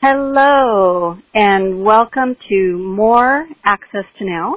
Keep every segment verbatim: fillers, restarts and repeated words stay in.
Hello, and welcome to more Access to Now.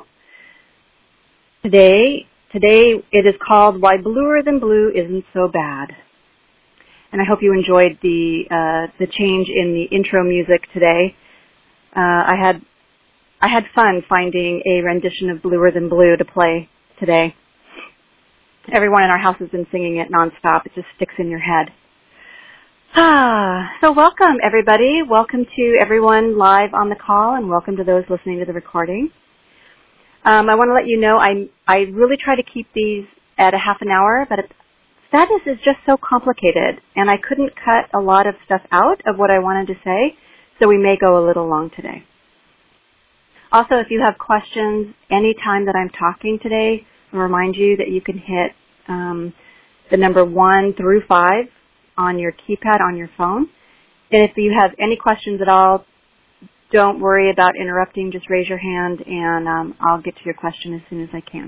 Today, today it is called Why Bluer Than Blue Isn't So Bad. And I hope you enjoyed the uh, the change in the intro music today. Uh, I had I had fun finding a rendition of Bluer Than Blue to play today. Everyone in our house has been singing it nonstop. It just sticks in your head. Ah, so welcome, everybody. Welcome to everyone live on the call, and welcome to those listening to the recording. Um, I want to let you know I I really try to keep these at a half an hour, but sadness is just so complicated, and I couldn't cut a lot of stuff out of what I wanted to say, so we may go a little long today. Also, if you have questions any time that I'm talking today, I'll remind you that you can hit um, the number one through five on your keypad on your phone. And if you have any questions at all, don't worry about interrupting. Just raise your hand, and um, I'll get to your question as soon as I can.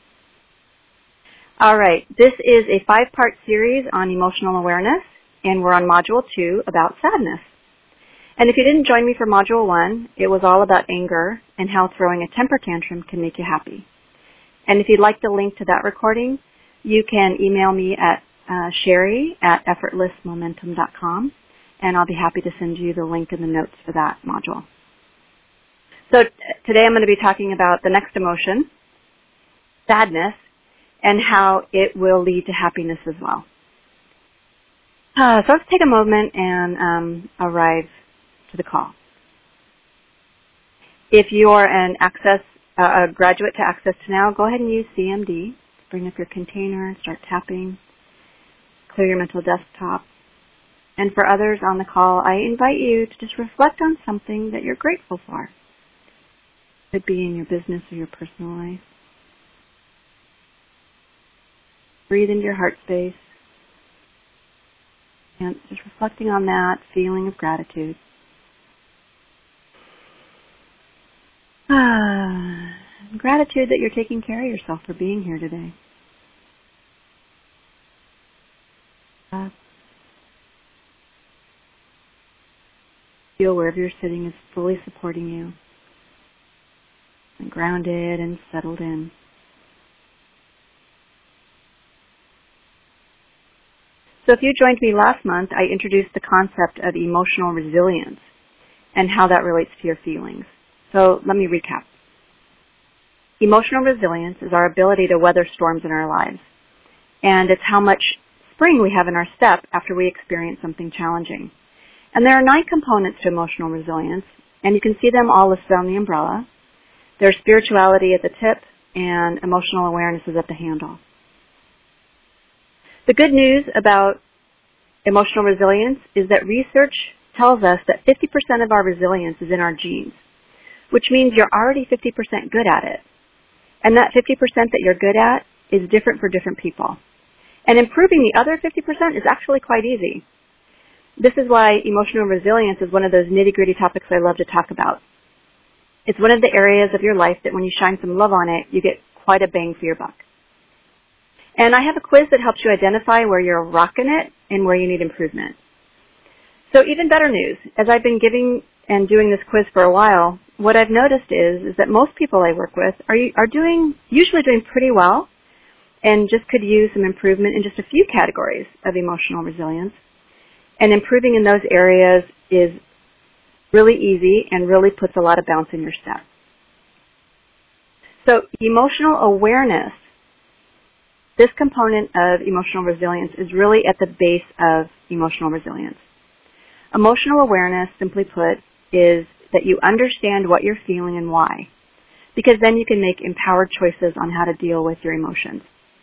All right. This is a five-part series on emotional awareness, and we're on Module two about sadness. And if you didn't join me for Module one, it was all about anger and how throwing a temper tantrum can make you happy. And if you'd like the link to that recording, you can email me at Uh, Sherry at effortless momentum dot com, and I'll be happy to send you the link in the notes for that module. So t- today I'm going to be talking about the next emotion, sadness, and how it will lead to happiness as well. Uh, so let's take a moment and um, arrive to the call. If you are an access, uh, a graduate to Access to Now, go ahead and use C M D. Bring up your container, start tapping. Clear your mental desktop. And for others on the call, I invite you to just reflect on something that you're grateful for. It could be in your business or your personal life. Breathe into your heart space. And just reflecting on that feeling of gratitude. Ah, gratitude that you're taking care of yourself for being here today. Uh, feel wherever you're sitting is fully supporting you, and grounded and settled in. So if you joined me last month, I introduced the concept of emotional resilience and how that relates to your feelings. So let me recap. Emotional resilience is our ability to weather storms in our lives, and it's how much spring we have in our step after we experience something challenging. And there are nine components to emotional resilience, and you can see them all listed on the umbrella. There's spirituality at the tip, and emotional awareness is at the handle. The good news about emotional resilience is that research tells us that fifty percent of our resilience is in our genes, which means you're already fifty percent good at it. And that fifty percent that you're good at is different for different people. And improving the other fifty percent is actually quite easy. This is why emotional resilience is one of those nitty-gritty topics I love to talk about. It's one of the areas of your life that when you shine some love on it, you get quite a bang for your buck. And I have a quiz that helps you identify where you're rocking it and where you need improvement. So even better news, as I've been giving and doing this quiz for a while, what I've noticed is, is that most people I work with are, are doing, usually doing pretty well, and just could use some improvement in just a few categories of emotional resilience. And improving in those areas is really easy and really puts a lot of bounce in your step. So emotional awareness, this component of emotional resilience is really at the base of emotional resilience. Emotional awareness, simply put, is that you understand what you're feeling and why, because then you can make empowered choices on how to deal with your emotions.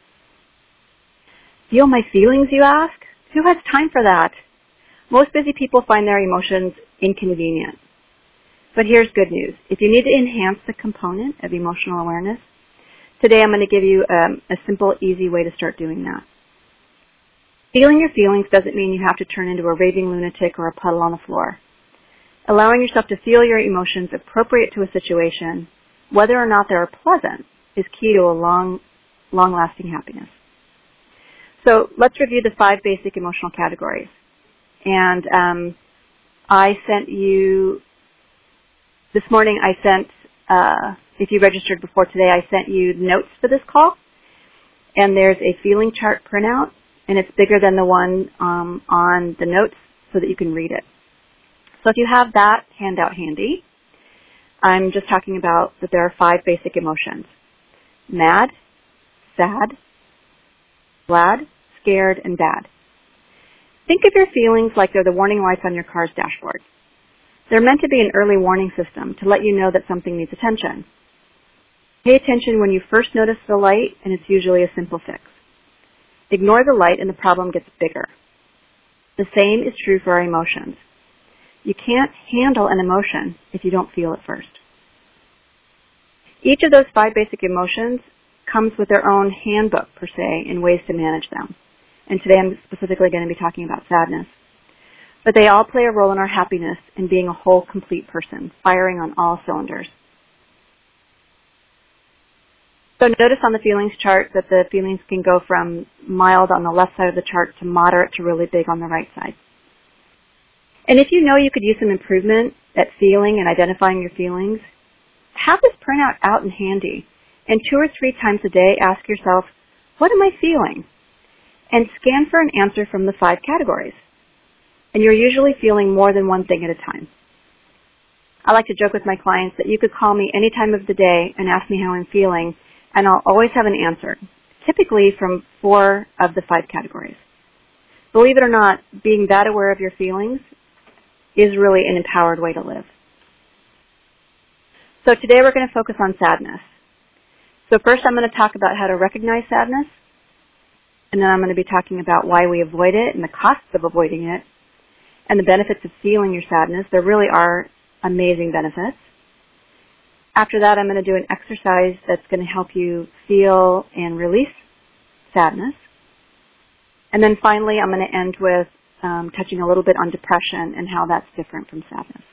Feel my feelings, you ask? Who has time for that? Most busy people find their emotions inconvenient. But here's good news. If you need to enhance the component of emotional awareness, today I'm going to give you um, a simple, easy way to start doing that. Feeling your feelings doesn't mean you have to turn into a raving lunatic or a puddle on the floor. Allowing yourself to feel your emotions appropriate to a situation, whether or not they're pleasant, is key to a long, long-lasting happiness. So let's review the five basic emotional categories. And um, I sent you, this morning I sent, uh, if you registered before today, I sent you notes for this call. And there's a feeling chart printout, and it's bigger than the one um, on the notes so that you can read it. So if you have that handout handy, I'm just talking about that there are five basic emotions: mad, sad, glad, scared, and bad. Think of your feelings like they're the warning lights on your car's dashboard. They're meant to be an early warning system to let you know that something needs attention. Pay attention when you first notice the light, and it's usually a simple fix. Ignore the light and the problem gets bigger. The same is true for our emotions. You can't handle an emotion if you don't feel it first. Each of those five basic emotions comes with their own handbook, per se, in ways to manage them. And today I'm specifically going to be talking about sadness. But they all play a role in our happiness and being a whole, complete person, firing on all cylinders. So notice on the feelings chart that the feelings can go from mild on the left side of the chart to moderate to really big on the right side. And if you know you could use some improvement at feeling and identifying your feelings, have this printout out and handy. And two or three times a day, ask yourself, what am I feeling? And scan for an answer from the five categories. And you're usually feeling more than one thing at a time. I like to joke with my clients that you could call me any time of the day and ask me how I'm feeling, and I'll always have an answer, typically from four of the five categories. Believe it or not, being that aware of your feelings is really an empowered way to live. So today we're going to focus on sadness. So first I'm going to talk about how to recognize sadness, and then I'm going to be talking about why we avoid it and the costs of avoiding it, and the benefits of feeling your sadness. There really are amazing benefits. After that, I'm going to do an exercise that's going to help you feel and release sadness. And then finally, I'm going to end with um, touching a little bit on depression and how that's different from sadness.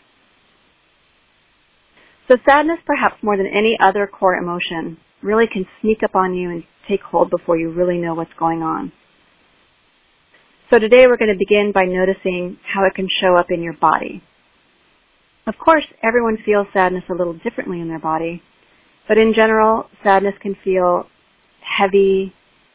So sadness, perhaps more than any other core emotion, really can sneak up on you and take hold before you really know what's going on. So today we're going to begin by noticing how it can show up in your body. Of course, everyone feels sadness a little differently in their body, but in general, sadness can feel heavy,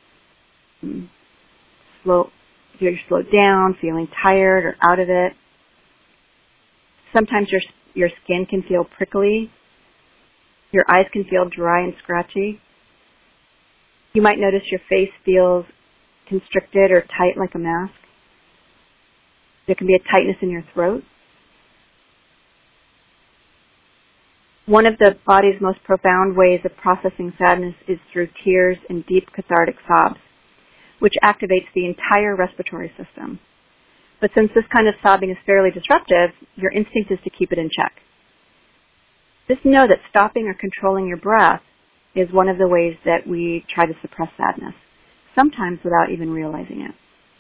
slow, you're slowed down, feeling tired or out of it. Sometimes your your skin can feel prickly. Your eyes can feel dry and scratchy. You might notice your face feels constricted or tight like a mask. There can be a tightness in your throat. One of the body's most profound ways of processing sadness is through tears and deep cathartic sobs, which activates the entire respiratory system. But since this kind of sobbing is fairly disruptive, your instinct is to keep it in check. Just know that stopping or controlling your breath is one of the ways that we try to suppress sadness, sometimes without even realizing it.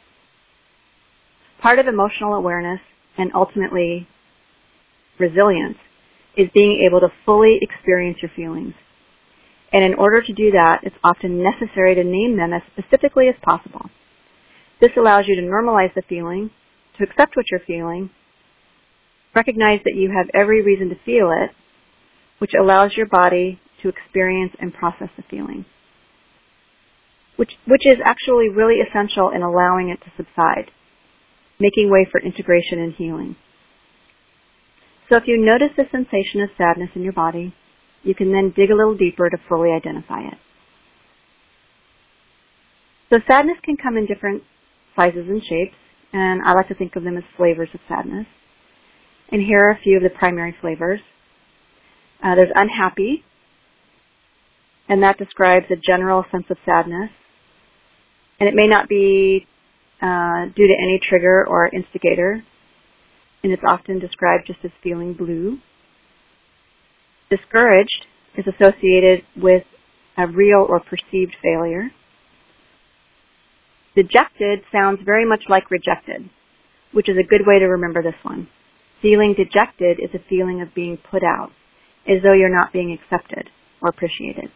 Part of emotional awareness and ultimately resilience is being able to fully experience your feelings. And in order to do that, it's often necessary to name them as specifically as possible. This allows you to normalize the feeling, to accept what you're feeling, recognize that you have every reason to feel it, which allows your body to experience and process the feeling, which, which is actually really essential in allowing it to subside, making way for integration and healing. So if you notice the sensation of sadness in your body, you can then dig a little deeper to fully identify it. So sadness can come in different sizes and shapes, and I like to think of them as flavors of sadness. And here are a few of the primary flavors. Uh, there's unhappy, and that describes a general sense of sadness. And it may not be uh, due to any trigger or instigator, and it's often described just as feeling blue. Discouraged is associated with a real or perceived failure. Dejected sounds very much like rejected, which is a good way to remember this one. Feeling dejected is a feeling of being put out, as though you're not being accepted or appreciated.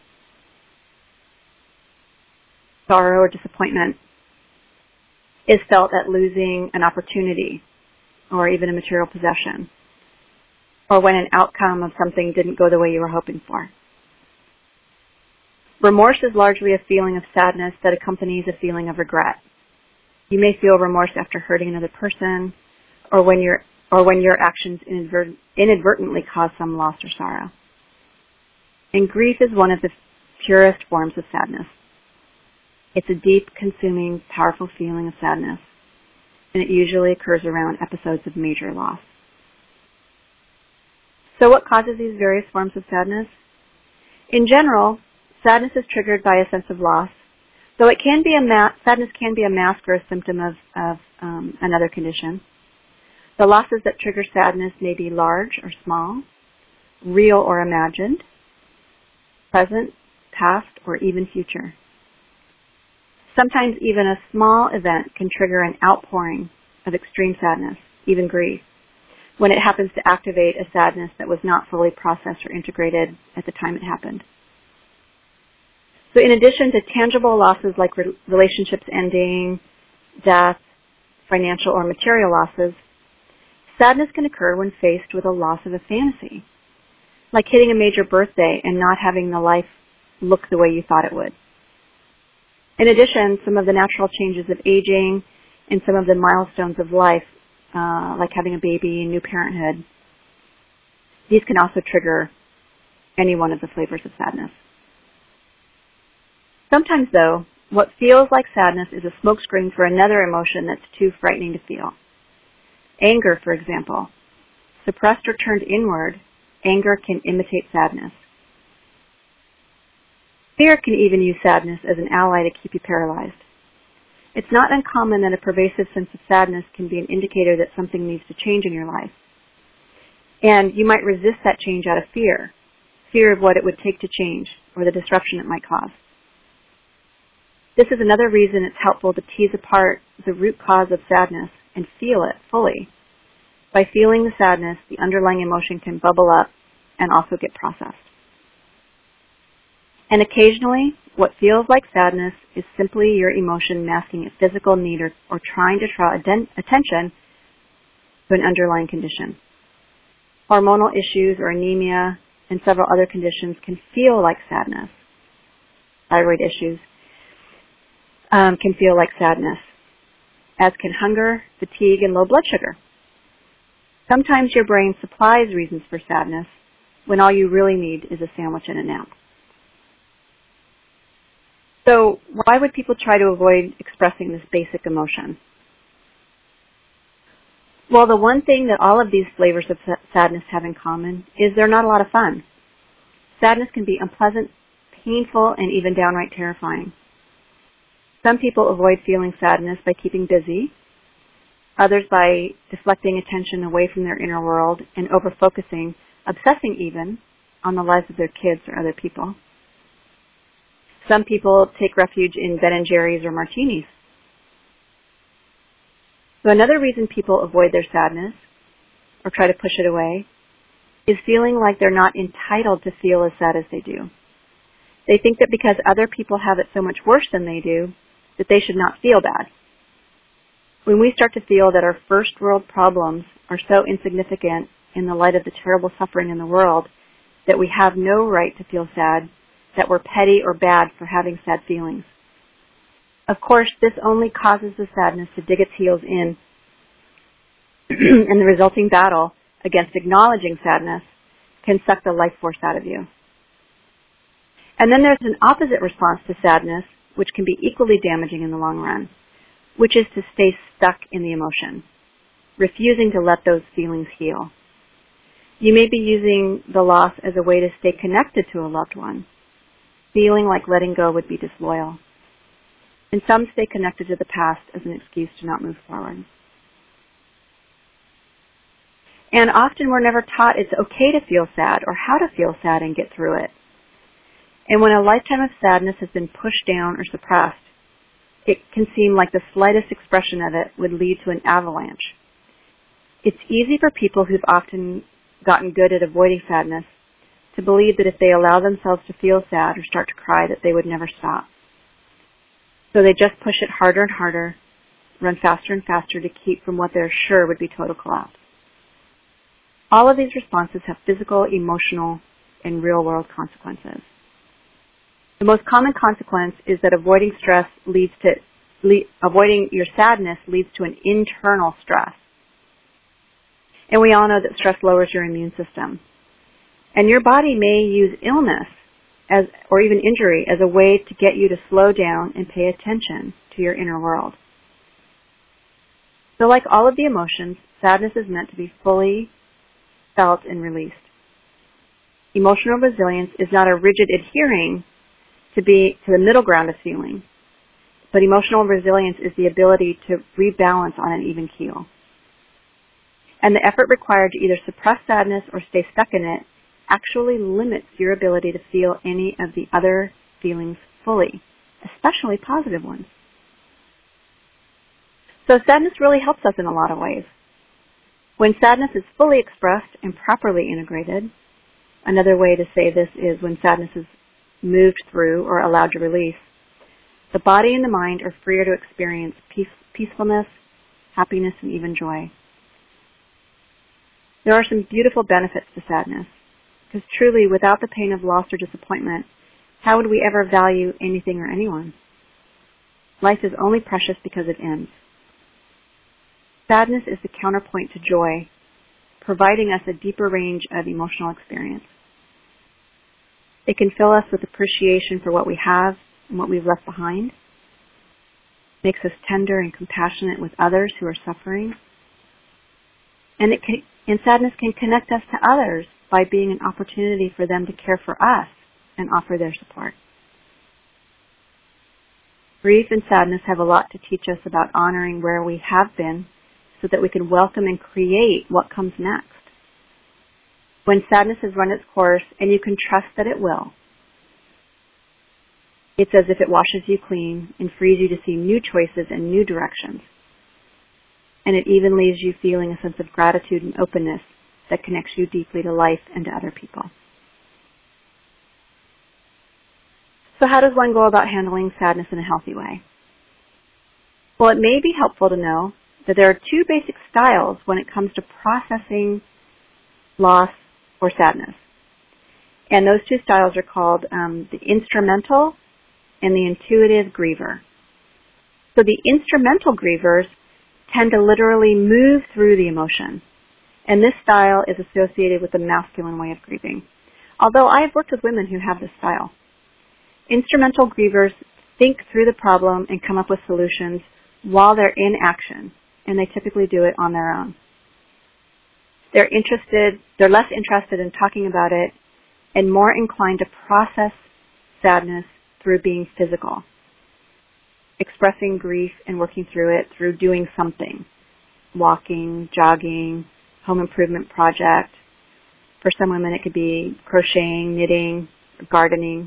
Sorrow or disappointment is felt at losing an opportunity or even a material possession, or when an outcome of something didn't go the way you were hoping for. Remorse is largely a feeling of sadness that accompanies a feeling of regret. You may feel remorse after hurting another person, or when your or when your actions inadvert- inadvertently cause some loss or sorrow. And grief is one of the purest forms of sadness. It's a deep, consuming, powerful feeling of sadness, and it usually occurs around episodes of major loss. So what causes these various forms of sadness? In general, sadness is triggered by a sense of loss, though it can be a ma- sadness can be a mask or a symptom of, of um, another condition. The losses that trigger sadness may be large or small, real or imagined, present, past, or even future. Sometimes even a small event can trigger an outpouring of extreme sadness, even grief, when it happens to activate a sadness that was not fully processed or integrated at the time it happened. So in addition to tangible losses like re- relationships ending, death, financial or material losses, sadness can occur when faced with a loss of a fantasy, like hitting a major birthday and not having the life look the way you thought it would. In addition, some of the natural changes of aging and some of the milestones of life, uh, like having a baby and new parenthood, these can also trigger any one of the flavors of sadness. Sometimes, though, what feels like sadness is a smokescreen for another emotion that's too frightening to feel. Anger, for example. Suppressed or turned inward, anger can imitate sadness. Fear can even use sadness as an ally to keep you paralyzed. It's not uncommon that a pervasive sense of sadness can be an indicator that something needs to change in your life. And you might resist that change out of fear, fear of what it would take to change or the disruption it might cause. This is another reason it's helpful to tease apart the root cause of sadness and feel it fully. By feeling the sadness, the underlying emotion can bubble up and also get processed. And occasionally, what feels like sadness is simply your emotion masking a physical need or, or trying to draw aden- attention to an underlying condition. Hormonal issues or anemia and several other conditions can feel like sadness. Thyroid issues um, can feel like sadness, as can hunger, fatigue, and low blood sugar. Sometimes your brain supplies reasons for sadness when all you really need is a sandwich and a nap. So why would people try to avoid expressing this basic emotion? Well, the one thing that all of these flavors of sadness have in common is they're not a lot of fun. Sadness can be unpleasant, painful, and even downright terrifying. Some people avoid feeling sadness by keeping busy, others by deflecting attention away from their inner world and over-focusing, obsessing even, on the lives of their kids or other people. Some people take refuge in Ben and Jerry's or martinis. So another reason people avoid their sadness or try to push it away is feeling like they're not entitled to feel as sad as they do. They think that because other people have it so much worse than they do, that they should not feel bad. When we start to feel that our first world problems are so insignificant in the light of the terrible suffering in the world that we have no right to feel sad, that we're petty or bad for having sad feelings. Of course, this only causes the sadness to dig its heels in, and the resulting battle against acknowledging sadness can suck the life force out of you. And then there's an opposite response to sadness, which can be equally damaging in the long run, which is to stay stuck in the emotion, refusing to let those feelings heal. You may be using the loss as a way to stay connected to a loved one, feeling like letting go would be disloyal. And some stay connected to the past as an excuse to not move forward. And often we're never taught it's okay to feel sad or how to feel sad and get through it. And when a lifetime of sadness has been pushed down or suppressed, it can seem like the slightest expression of it would lead to an avalanche. It's easy for people who've often gotten good at avoiding sadness to believe that if they allow themselves to feel sad or start to cry, that they would never stop. So they just push it harder and harder, run faster and faster to keep from what they're sure would be total collapse. All of these responses have physical, emotional, and real-world consequences. The most common consequence is that avoiding stress leads to, le- avoiding your sadness leads to an internal stress. And we all know that stress lowers your immune system. And your body may use illness as, or even injury as a way to get you to slow down and pay attention to your inner world. So like all of the emotions, sadness is meant to be fully felt and released. Emotional resilience is not a rigid adhering to be to the middle ground of feeling, but emotional resilience is the ability to rebalance on an even keel. And the effort required to either suppress sadness or stay stuck in it actually limits your ability to feel any of the other feelings fully, especially positive ones. So sadness really helps us in a lot of ways. When sadness is fully expressed and properly integrated, another way to say this is when sadness is moved through or allowed to release, the body and the mind are freer to experience peace, peacefulness, happiness, and even joy. There are some beautiful benefits to sadness, because truly, without the pain of loss or disappointment, how would we ever value anything or anyone? Life is only precious because it ends. Sadness is the counterpoint to joy, providing us a deeper range of emotional experience. It can fill us with appreciation for what we have and what we've left behind, makes us tender and compassionate with others who are suffering, and, it can, and sadness can connect us to others by being an opportunity for them to care for us and offer their support. Grief and sadness have a lot to teach us about honoring where we have been so that we can welcome and create what comes next. When sadness has run its course, and you can trust that it will, it's as if it washes you clean and frees you to see new choices and new directions. And it even leaves you feeling a sense of gratitude and openness that connects you deeply to life and to other people. So how does one go about handling sadness in a healthy way? Well, it may be helpful to know that there are two basic styles when it comes to processing loss or sadness. And those two styles are called um, the instrumental and the intuitive griever. So the instrumental grievers tend to literally move through the emotion. And this style is associated with the masculine way of grieving. Although I have worked with women who have this style. Instrumental grievers think through the problem and come up with solutions while they're in action, and they typically do it on their own. They're interested, they're less interested in talking about it and more inclined to process sadness through being physical, expressing grief and working through it through doing something, walking, jogging, home improvement project. For some women it could be crocheting, knitting, gardening.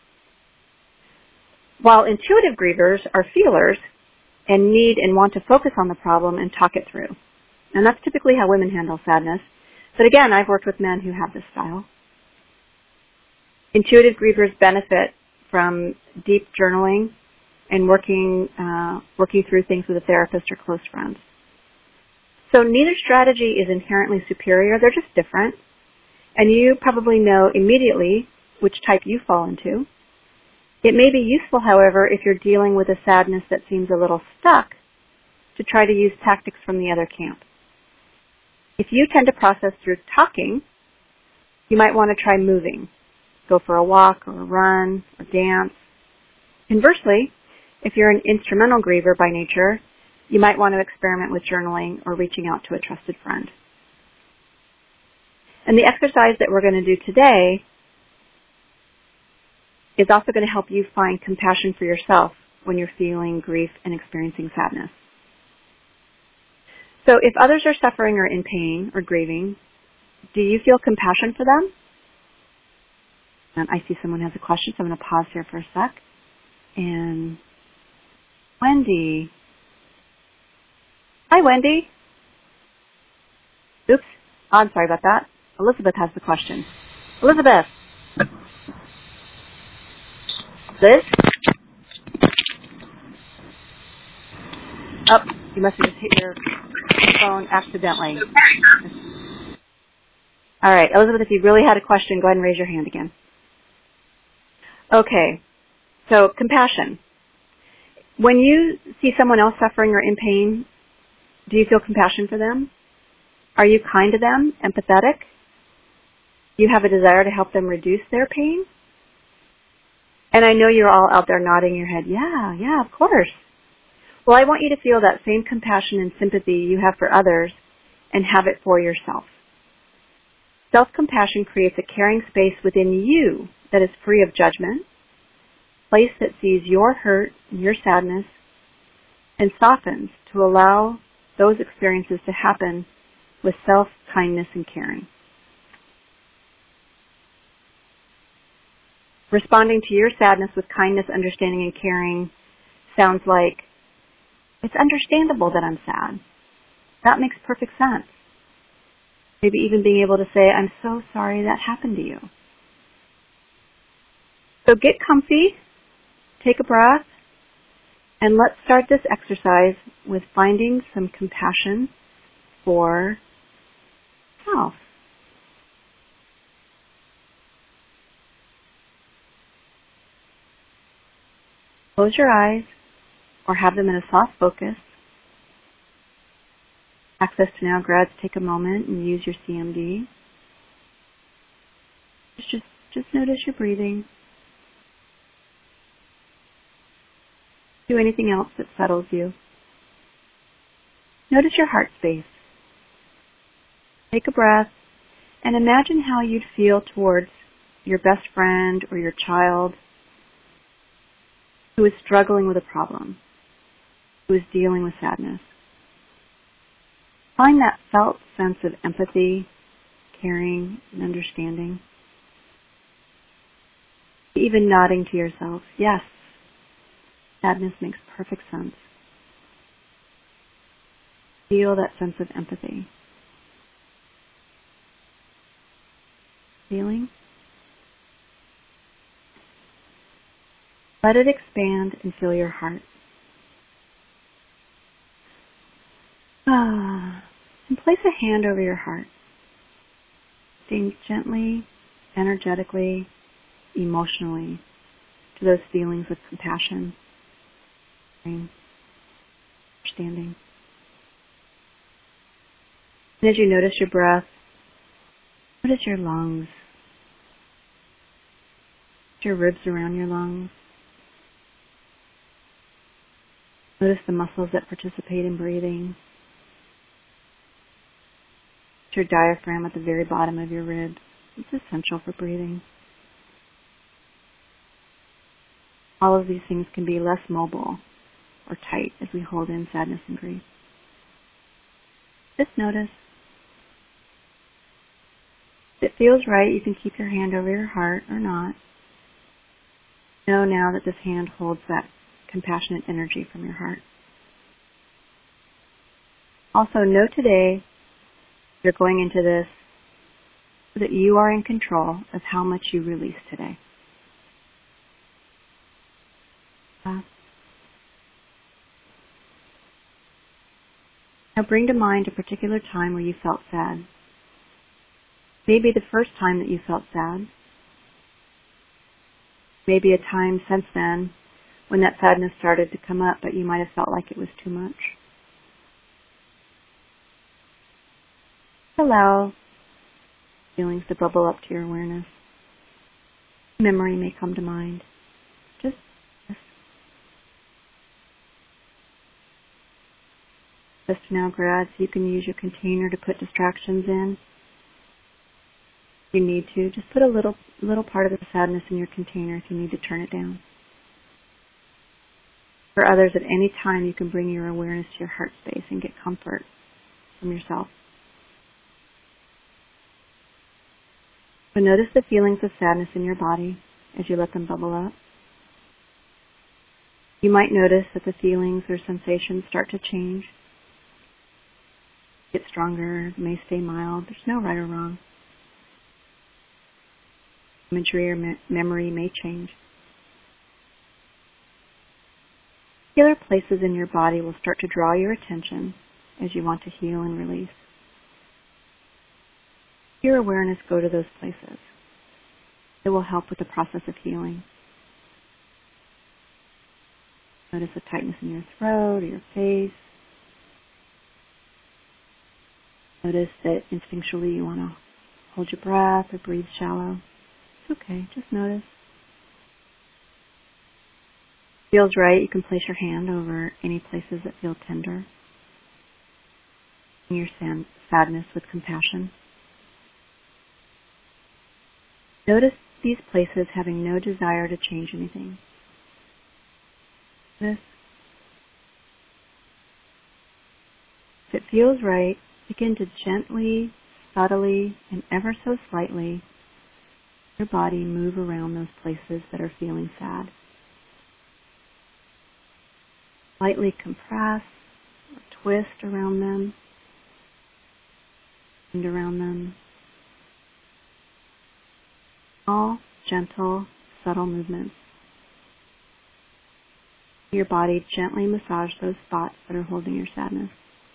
While intuitive grievers are feelers and need and want to focus on the problem and talk it through. And that's typically how women handle sadness. But again, I've worked with men who have this style. Intuitive grievers benefit from deep journaling and working uh, working through things with a therapist or close friends. So neither strategy is inherently superior. They're just different. And you probably know immediately which type you fall into. It may be useful, however, if you're dealing with a sadness that seems a little stuck, to try to use tactics from the other camp. If you tend to process through talking, you might want to try moving. Go for a walk or a run or dance. Conversely, if you're an instrumental griever by nature, you might want to experiment with journaling or reaching out to a trusted friend. And the exercise that we're going to do today is also going to help you find compassion for yourself when you're feeling grief and experiencing sadness. So if others are suffering or in pain or grieving, do you feel compassion for them? And I see someone has a question, so I'm going to pause here for a sec. And Wendy. Hi, Wendy. Oops. Oh, I'm sorry about that. Elizabeth has the question. Elizabeth. Liz? Oh, you must have just hit your phone accidentally. All right, Elizabeth, if you really had a question, go ahead and raise your hand again. Okay, so compassion. When you see someone else suffering or in pain, do you feel compassion for them? Are you kind to them, empathetic? Do you have a desire to help them reduce their pain? And I know you're all out there nodding your head, yeah, yeah, of course. Well, I want you to feel that same compassion and sympathy you have for others and have it for yourself. Self-compassion creates a caring space within you that is free of judgment, a place that sees your hurt and your sadness and softens to allow those experiences to happen with self-kindness and caring. Responding to your sadness with kindness, understanding, and caring sounds like, it's understandable that I'm sad. That makes perfect sense. Maybe even being able to say, I'm so sorry that happened to you. So get comfy, take a breath, and let's start this exercise with finding some compassion for self. Close your eyes or have them in a soft focus. Access to Now grads, take a moment and use your C M D. Just, just notice your breathing. Do anything else that settles you. Notice your heart space. Take a breath and imagine how you'd feel towards your best friend or your child who is struggling with a problem, who is dealing with sadness. Find that felt sense of empathy, caring, and understanding. Even nodding to yourself, yes, sadness makes perfect sense. Feel that sense of empathy. Feeling? Let it expand and fill your heart. Ah, and place a hand over your heart. Sing gently, energetically, emotionally to those feelings of compassion, understanding. And as you notice your breath, notice your lungs, your ribs around your lungs. Notice the muscles that participate in breathing. Your diaphragm at the very bottom of your ribs. It's essential for breathing. All of these things can be less mobile or tight as we hold in sadness and grief. Just notice. If it feels right, you can keep your hand over your heart or not. Know now that this hand holds that compassionate energy from your heart. Also, know today you're going into this so that you are in control of how much you release today. Uh, now bring to mind a particular time where you felt sad. Maybe the first time that you felt sad. Maybe a time since then when that sadness started to come up, but you might have felt like it was too much. Allow feelings to bubble up to your awareness. Memory may come to mind. Just, just, just now, grads, you can use your container to put distractions in. If you need to, just put a little, little part of the sadness in your container if you need to turn it down. For others, at any time, you can bring your awareness to your heart space and get comfort from yourself. So notice the feelings of sadness in your body as you let them bubble up. You might notice that the feelings or sensations start to change, get stronger, may stay mild. There's no right or wrong. Imagery or me- memory may change. Particular places in your body will start to draw your attention as you want to heal and release. Your awareness go to those places. It will help with the process of healing. Notice a tightness in your throat or your face. Notice that instinctually you want to hold your breath or breathe shallow. It's okay, just notice. Feels right, you can place your hand over any places that feel tender. And your sadness with compassion. Notice these places having no desire to change anything. This. If it feels right, begin to gently, subtly, and ever so slightly, your body move around those places that are feeling sad. Lightly compress or twist around them and around them. All gentle, subtle movements. Your body gently massage those spots that are holding your sadness.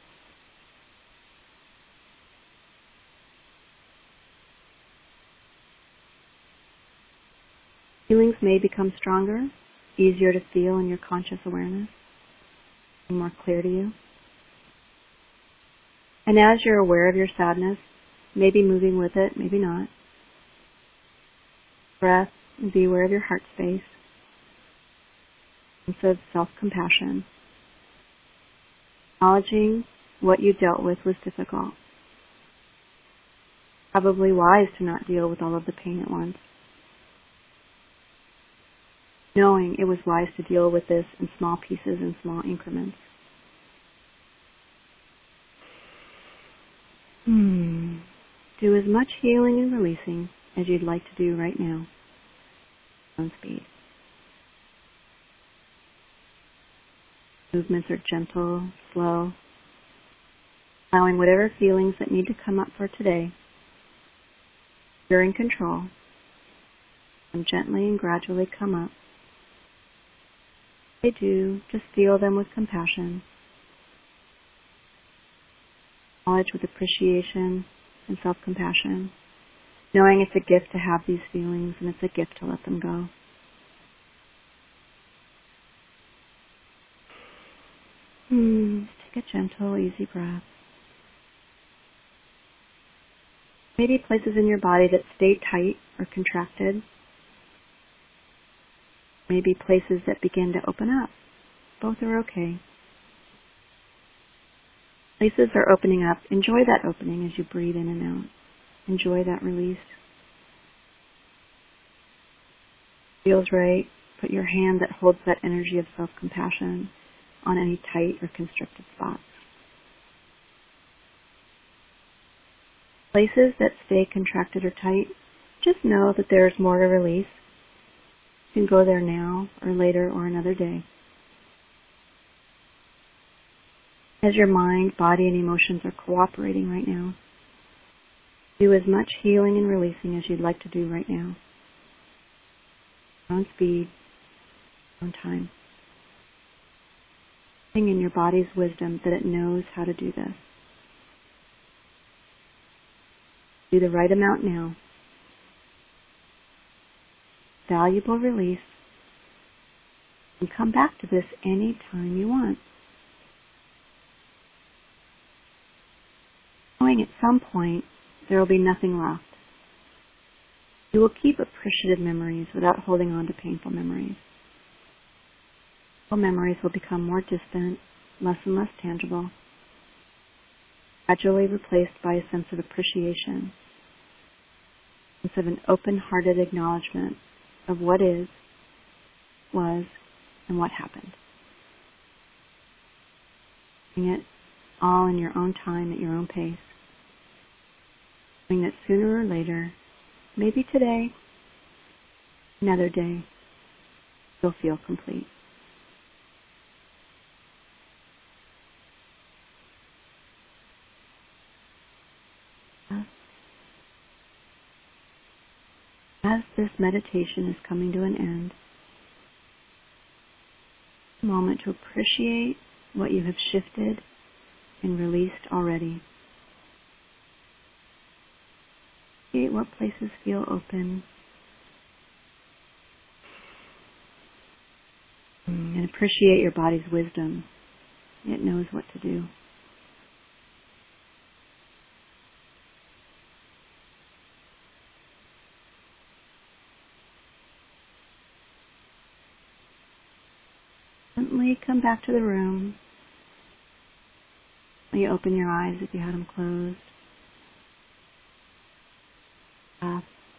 Feelings may become stronger, easier to feel in your conscious awareness, and more clear to you. And as you're aware of your sadness, maybe moving with it, maybe not, breath and be aware of your heart space. Sense of self-compassion. Acknowledging what you dealt with was difficult. Probably wise to not deal with all of the pain at once. Knowing it was wise to deal with this in small pieces and small increments. Hmm. Do as much healing and releasing as you'd like to do right now. On speed. Movements are gentle, slow, allowing whatever feelings that need to come up for today. You're in control. And gently and gradually come up. They do, just feel them with compassion. Acknowledge with appreciation and self-compassion, knowing it's a gift to have these feelings and it's a gift to let them go. Hmm, take a gentle, easy breath. Maybe places in your body that stay tight or contracted. Maybe places that begin to open up. Both are okay. Places are opening up. Enjoy that opening as you breathe in and out. Enjoy that release. Feels right. Put your hand that holds that energy of self-compassion on any tight or constricted spots. Places that stay contracted or tight, just know that there is more to release. You can go there now or later or another day. As your mind, body, and emotions are cooperating right now, do as much healing and releasing as you'd like to do right now. On speed, on time. In your body's wisdom that it knows how to do this. Do the right amount now. Valuable release. And come back to this any time you want. Knowing at some point there will be nothing left. You will keep appreciative memories without holding on to painful memories. Memories will become more distant, less and less tangible, gradually replaced by a sense of appreciation, a sense of an open-hearted acknowledgement of what is, was, and what happened. Doing it all in your own time, at your own pace. Knowing that sooner or later, maybe today, another day, you'll feel complete. As this meditation is coming to an end, moment to appreciate what you have shifted and released already. Appreciate what places feel open. And appreciate your body's wisdom. It knows what to do. Gently come back to the room. You open your eyes if you had them closed. Uh,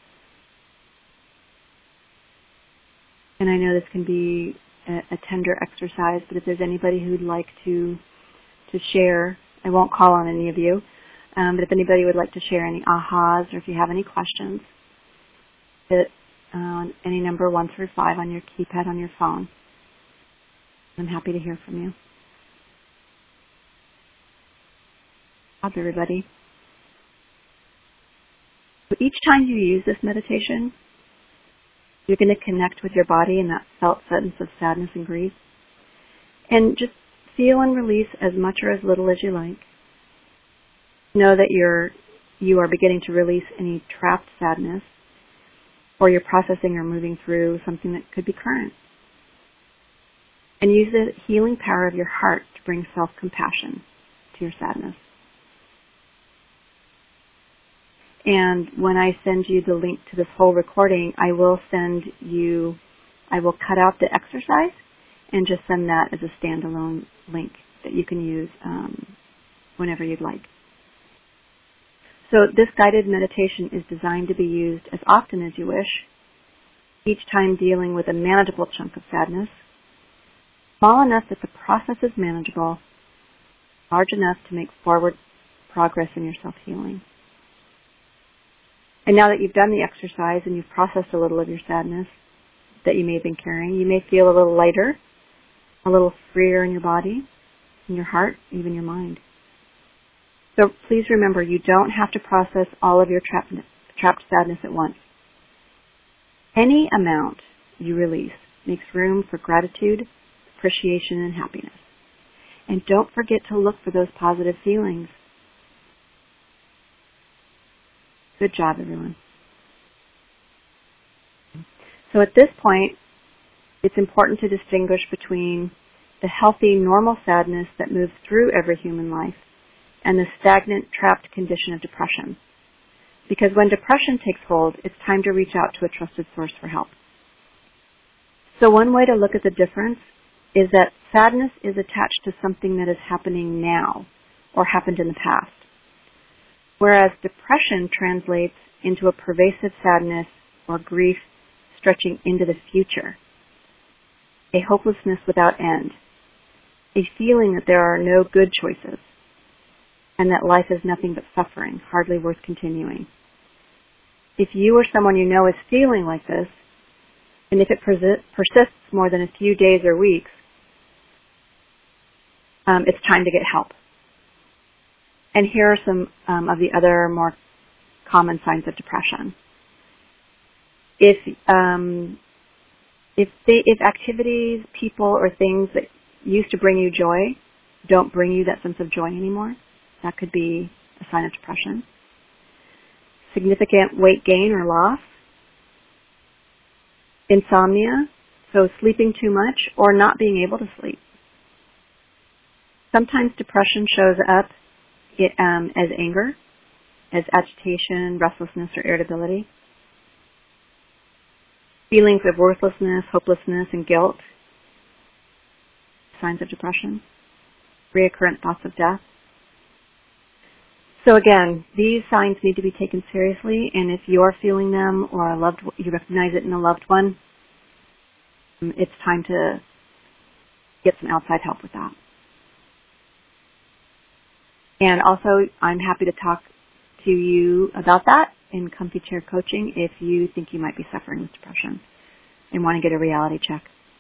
and I know this can be a, a tender exercise, but if there's anybody who'd like to to share, I won't call on any of you, um, but if anybody would like to share any ahas or if you have any questions, hit uh, any number one through five on your keypad on your phone. I'm happy to hear from you. How's everybody? So each time you use this meditation, you're going to connect with your body in that felt sense of sadness and grief. And just feel and release as much or as little as you like. Know that you're, you are beginning to release any trapped sadness, or you're processing or moving through something that could be current. And use the healing power of your heart to bring self-compassion to your sadness. And when I send you the link to this whole recording, I will send you, I will cut out the exercise and just send that as a standalone link that you can use um, whenever you'd like. So this guided meditation is designed to be used as often as you wish, each time dealing with a manageable chunk of sadness, small enough that the process is manageable, large enough to make forward progress in your self-healing. And now that you've done the exercise and you've processed a little of your sadness that you may have been carrying, you may feel a little lighter, a little freer in your body, in your heart, even your mind. So please remember, you don't have to process all of your trapped, trapped sadness at once. Any amount you release makes room for gratitude, appreciation, and happiness. And don't forget to look for those positive feelings. Good job, everyone. So at this point, it's important to distinguish between the healthy, normal sadness that moves through every human life and the stagnant, trapped condition of depression. Because when depression takes hold, it's time to reach out to a trusted source for help. So one way to look at the difference is that sadness is attached to something that is happening now or happened in the past, whereas depression translates into a pervasive sadness or grief stretching into the future, a hopelessness without end, a feeling that there are no good choices, and that life is nothing but suffering, hardly worth continuing. If you or someone you know is feeling like this, and if it persi- persists more than a few days or weeks, um, it's time to get help. And here are some um, of the other more common signs of depression. If um, if they, if activities, people, or things that used to bring you joy don't bring you that sense of joy anymore, that could be a sign of depression. Significant weight gain or loss. Insomnia, so sleeping too much or not being able to sleep. Sometimes depression shows up It, um, as anger, as agitation, restlessness, or irritability. Feelings of worthlessness, hopelessness, and guilt. Signs of depression. Reoccurrent thoughts of death. So again, these signs need to be taken seriously, and if you're feeling them or a loved, you recognize it in a loved one, it's time to get some outside help with that. And also, I'm happy to talk to you about that in Comfy Chair Coaching if you think you might be suffering with depression and want to get a reality check.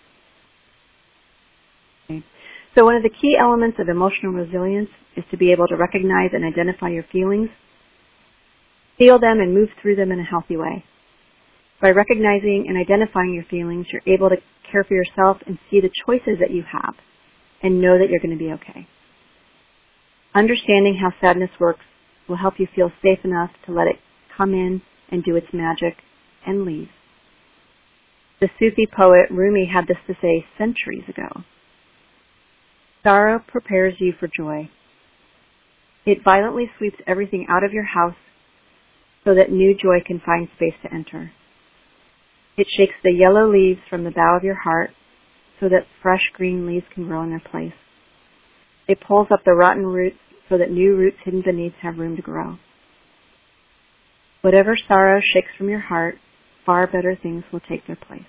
Okay. So one of the key elements of emotional resilience is to be able to recognize and identify your feelings, feel them, and move through them in a healthy way. By recognizing and identifying your feelings, you're able to care for yourself and see the choices that you have and know that you're going to be okay. Understanding how sadness works will help you feel safe enough to let it come in and do its magic and leave. The Sufi poet Rumi had this to say centuries ago. Sorrow prepares you for joy. It violently sweeps everything out of your house so that new joy can find space to enter. It shakes the yellow leaves from the bough of your heart so that fresh green leaves can grow in their place. It pulls up the rotten roots so that new roots hidden beneath have room to grow. Whatever sorrow shakes from your heart, far better things will take their place.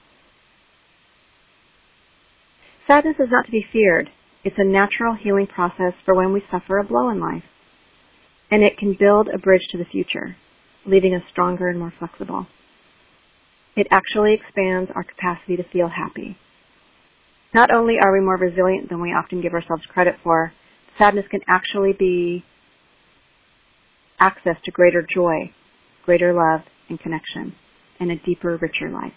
Sadness is not to be feared. It's a natural healing process for when we suffer a blow in life. And it can build a bridge to the future, leaving us stronger and more flexible. It actually expands our capacity to feel happy. Not only are we more resilient than we often give ourselves credit for, sadness can actually be access to greater joy, greater love and connection, and a deeper, richer life.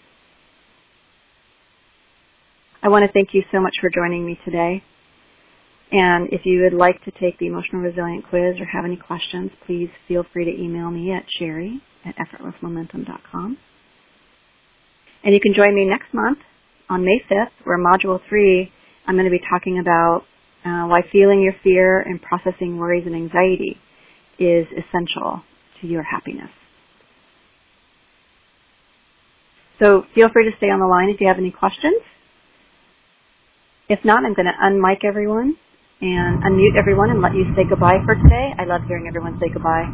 I want to thank you so much for joining me today. And if you would like to take the Emotional Resilient Quiz or have any questions, please feel free to email me at Sherry at effortless momentum dot com. And you can join me next month on May fifth, where Module three, I'm going to be talking about uh, why feeling your fear and processing worries and anxiety is essential to your happiness. So feel free to stay on the line if you have any questions. If not, I'm going to unmic everyone and unmute everyone and let you say goodbye for today. I love hearing everyone say goodbye.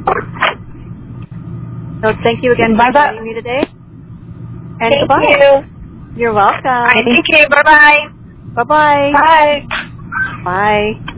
So thank you again for joining me today. And thank goodbye. you. You're welcome. Right, thank you. Bye-bye. Bye-bye. Bye. Bye.